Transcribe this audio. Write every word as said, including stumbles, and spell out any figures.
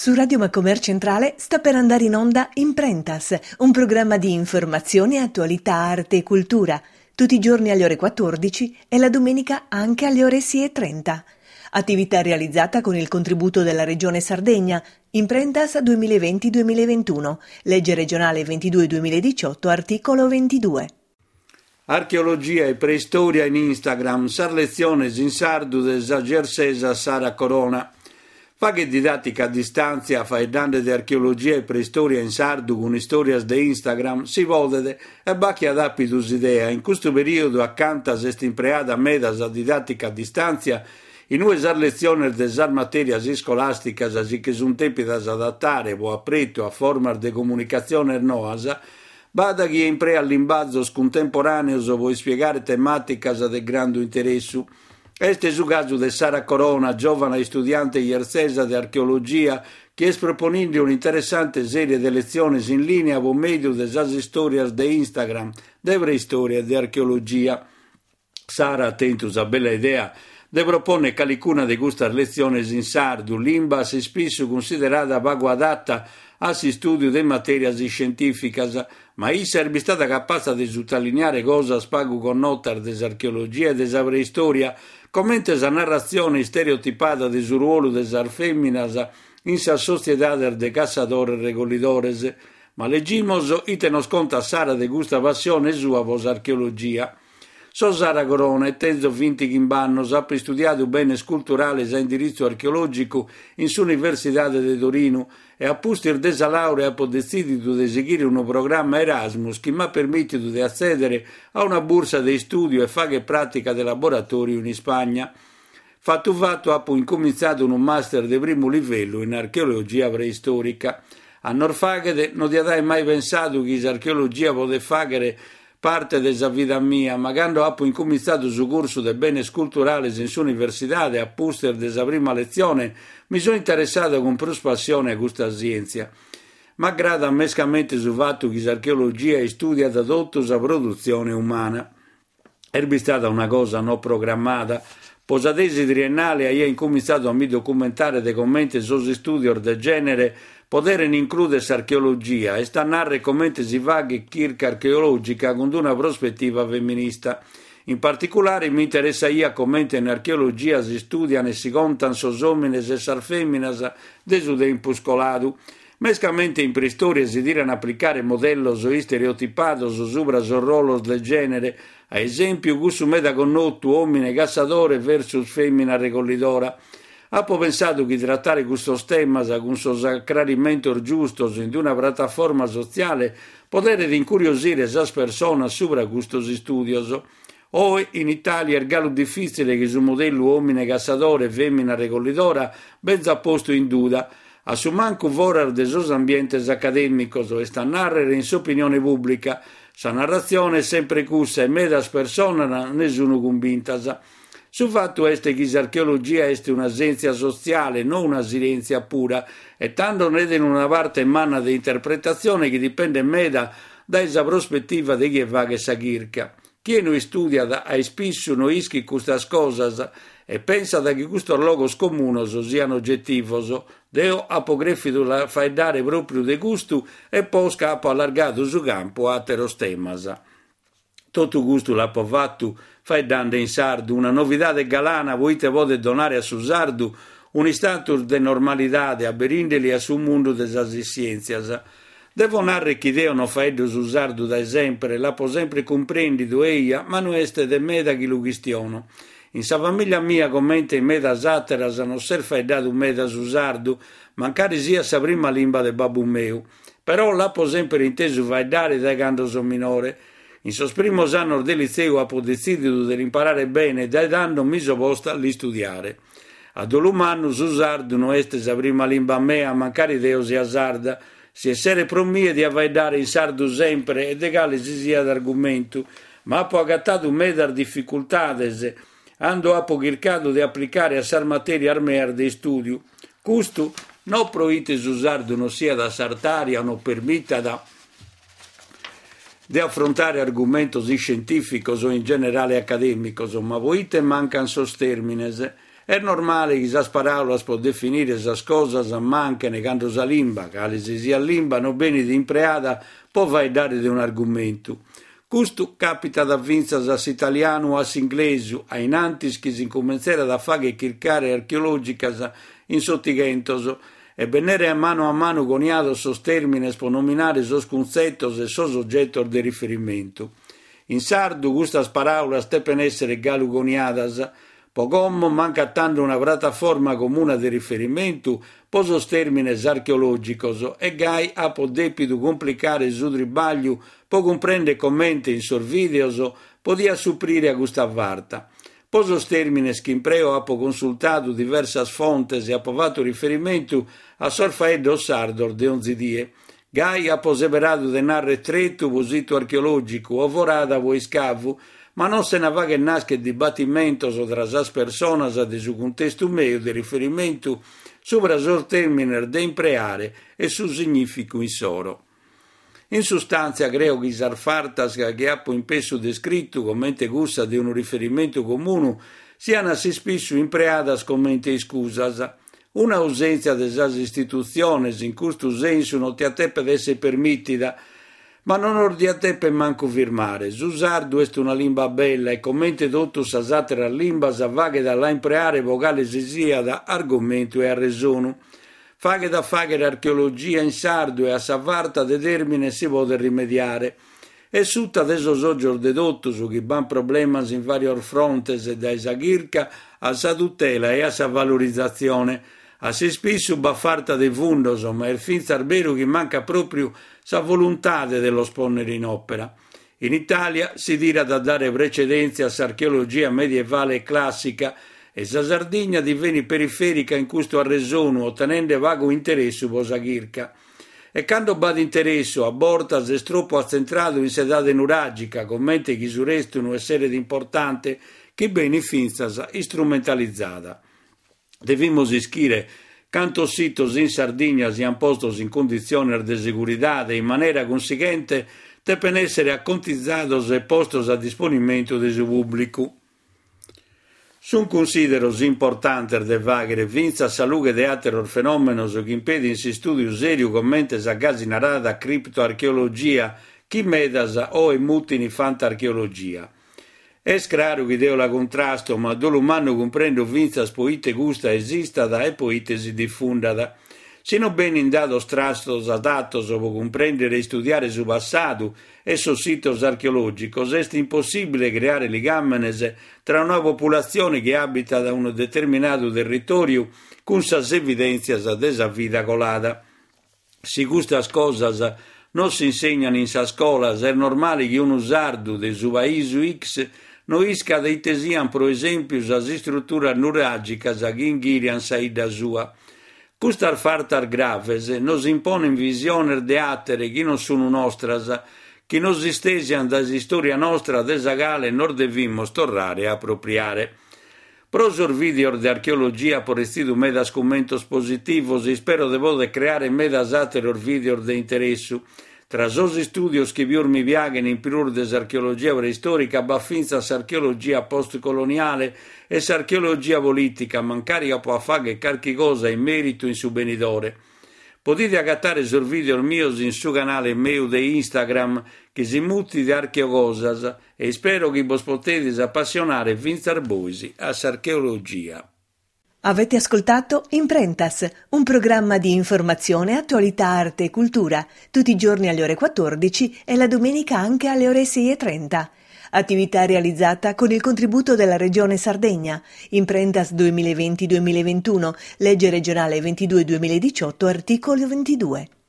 Su Radio Macomer Centrale sta per andare in onda Imprentas, un programma di informazione, attualità, arte e cultura, tutti i giorni alle ore quattordici e la domenica anche alle ore sei e trenta. Attività realizzata con il contributo della Regione Sardegna, Imprentas duemilaventi duemilaventuno, legge regionale ventidue duemiladiciotto, articolo ventidue. Archeologia e preistoria in Instagram, sar lezioni in sardu de Zagersesa Sara Corona. Fa che didattica a distanza, fai dande di archeologia e preistoria in sardu con storias de Instagram, si vode e bacchi ad apidus idea. In questo periodo accanto a est impreada medas a didattica a distanza, in ue sar lezioni de sar materias scolasticas, asi che sun tempi da adattare o appreto a formar de comunicazione noasa, bada chi imprea all'imbazzo contemporaneos vuoi spiegare tematicas de grande interessu. Este su caso de Sara Corona, giovane studiante iersesa di archeologia, che es proponendo un'interessante serie di lezioni in linea con medio de sas historias de Instagram, de preistoria di archeologia. Sara, attentus a bella idea, de propone calicuna de gustas lezioni in sardu, limba si spesso considerata poco adatta a si studio de materias scientificas, ma i serbi stata capace di sottolineare cosas pagu con notar des archeologia e des preistoria, commenta sa narrazione stereotipata di su ruolo des feminas in sa sociedade de cazadores regolidores, ma leggimos ite nos conta Sara de gusta passione sua vos archeologia. So Sara Corona e tenzo vinti chimbannos, ha studiato bene culturales a indirizzo archeologico in s'Università di Torino e a pustir desa laurea ha decidido di seguire un programma Erasmus che mi ha permesso di accedere a una borsa di studio e fare pratica di laboratorio in Spagna. Fatto fatto ha incominciato un master di primo livello in archeologia preistorica. A Norfagede non ti hai mai pensato che l'archeologia poteva fare parte della vita mia, ma quando ho incominciato su corso de beni culturali in s'università e a poster della prima lezione, mi sono interessato con più passione a questa scienza. Ma grada mescamente sul fatto che l'archeologia studia da tutto la produzione umana. È stata una cosa non programmata. Posa tesi triennale hai incominciato a mi documentare dei commenti sui studi del genere, poteren includersi archeologia e stannare commenti si vaghi circa archeologica con una prospettiva femminista. In particolare mi interessa io commenti in archeologia si studiano e si contano sos homines e sar feminas de su tempus coladu. Mescamente in preistoria si diran applicare modellos stereotipados subra sos rolos del genere, a esempio gussu meda connottu omine cazadore versus femmina recollidora. Ho pensato che trattare questo tema con sos acclarimento giustos in una piattaforma sociale potere incuriosire esas persone sopra questi studios. Oggi in Italia è gallo difficile che su modello uomine cazadore e femmina recollidora benza posto in duda. A su manco vorar de sos ambientes accademicos e sta narrere in opinione pubblica. Sa narrazione è sempre cussa e medas persona nessuno convintas. Sul fatto è che l'archeologia è una scienza sociale, non una scienza pura, e tanto non è in una parte manna di interpretazione che dipende meda dalla prospettiva di chi va che sa chirca. Chi non studia a spesso non ischi queste cose e pensa che questi logos comunos siano oggettivos, Deo apogreffido la fai dare proprio de gusto e poi scappo allargato su campo a teros temas. Tutto gusto l'ha fatto fai dande in sardu, una novità de galana, voi te vode donare a su sardu un istantus de normalità a berindeli a su mondo de scienzias. Devo narrare che Deo non fa su sardu da sempre, la po sempre comprendido eia, ma non este de meda chi lo questiono. In sa famiglia mia commenta in meda satteras non ser fai dato meda su sardu, mancare sia sa prima lingua de babbu meu. Però la po sempre inteso fai dare da quando sono minore. In sos primos anni del liceo ho deciso di imparare bene e dai danno mi soposta a studiare. A dell'umano su sardu non este sa prima lingua mea, mancare Deo sia sarda, si essere promie di avvaidare in sardu sempre ed egale si sia d'argomento, ma ho agattato medar difficoltades, ando ho cercato di applicare a sar materia armear di studio. Questo non proite su sardu non sia da sartaria, non permetta da di affrontare argomenti scientifici o in generale accademici, ma voite mancan sos termines È normale che queste parole può definire queste cose mancano quando la lingua, che alle sia lingua non bene di impreada, può vai dare di un argomento. Questo capita da vincere all'italiano o all'inglese, ai nantis che si incominciano a fare cercare archeologiche in sottigentoso, e benere a mano a mano coniato sos termines per nominare sos concettos e sos oggettos di riferimento. In sardo queste parole devono essere galugoniadas, pogommo manca tanto una piattaforma comune di riferimento per sos termines archeologicos e gai ha po depido complicare su tribaglio po comprendere commenti in sos videos podia supplire a questa varta. Per sos termines che impreo ha po consultato diverse fontes e ha povato riferimento a sorfaeddo sardor de onzi die. Gai ha poseverato de narre tretto posito archeologico o vorada voi scavu, ma non se ne va che nasce dibattimento tra as personas de su contesto medio di riferimento sopra sos terminer de impreare e su significo in soro. In sostanza, creo che isar fartas che ha in peso descritto commente gussa di un riferimento comune siano assai spesso impreadas commente scusas. Una ausenza delle istituzioni in questo senso non ti atteppe essere permittida, ma non ordi atteppe manco firmare. Susardo è una lingua bella e commente dotto sasatra lingua savaghe dalla impreare vocale sia da argomento e a resono. Faghe da faghere archeologia in sardo e a savarta de termine si può rimediare. E sutta adesso soggior dedotto su chi ban problemas in vario frontes e da esa ghirca a sa tutela e a sa valorizzazione. A se spesso baffarta de fundos, ma il fin zarbero che manca proprio sa volontà dello sponnere in opera. In Italia si dirà da dare precedenza all'archeologia medievale e classica, e sa Sardegna divenne periferica in questo arresono, ottenendo vago interesse per sa ghirca. E quando bad interesse a bortas è troppo accentrato in sedade nuragica, commente che su restano essere importante, che bene finzas strumentalizzata. Devimmo ischire canto sitos in Sardegna siano postos in condizioni di segurità in maniera conseguente devono essere accontizzados e postos a disponimento del pubblico. Sono consideros importantes de vaghere vinza salughe de ateror fenomenos che impedin si studio serio commente sa gasi narada criptoarcheologia chi medas o emutini fantarcheologia. È chiaro che deo la contrasto, ma do l'umano comprendo vinza poite gusta esistada e poite si diffundada. Se non ben indato strastos adattos o comprendere e studiare su passato e su sitos archeologicos, è impossibile creare legamenes tra una popolazione che abita da un determinato territorio con sas evidenzias desa vita colada. Si questas cosas non si insegnano in sa scolas, è normale che uno sardo de su paese X non isca dei tesian, per esempio, sas strutturas nuragicas a ghingirian saida sua. Custar fartar graves nos imponen visiones de atere che non sono nostras, che nos istesian da storia nostra desagale non devimmo tornare e appropriare. Prosor video de archeologia por estidu medas commentos positivos e spero de vode creare medas ateror video de interessu. Tra sos studios che viur mi viaghen in pirur des archeologia preistorica, baffinza s'archeologia postcoloniale e s'archeologia politica, mancarica può fare qualche cosa in merito in su benidore. Potete agattare sul video mio in su canale mio di Instagram che si muti di archeogosas e spero che vos potete appassionare vinzar boisi a s'archeologia. Avete ascoltato Imprentas, un programma di informazione, attualità, arte e cultura, tutti i giorni alle ore quattordici e la domenica anche alle ore sei e trenta. Attività realizzata con il contributo della Regione Sardegna. Imprentas duemilaventi duemilaventuno, legge regionale ventidue duemiladiciotto, articolo ventidue.